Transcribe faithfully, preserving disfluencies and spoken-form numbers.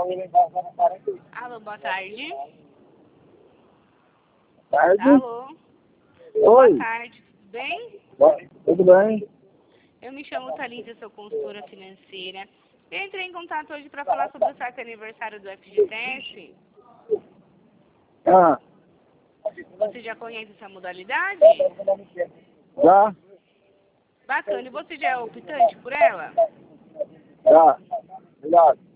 Alô, boa tarde. Tarde. Alô. Oi. Boa tarde, tudo bem? Tudo bem? Eu me chamo Thalita, sou consultora financeira. Eu entrei em contato hoje para falar sobre o saque aniversário do F G T S. Ah, Você já conhece essa modalidade? já? Bacana. E você já é optante por ela? Já. Obrigado.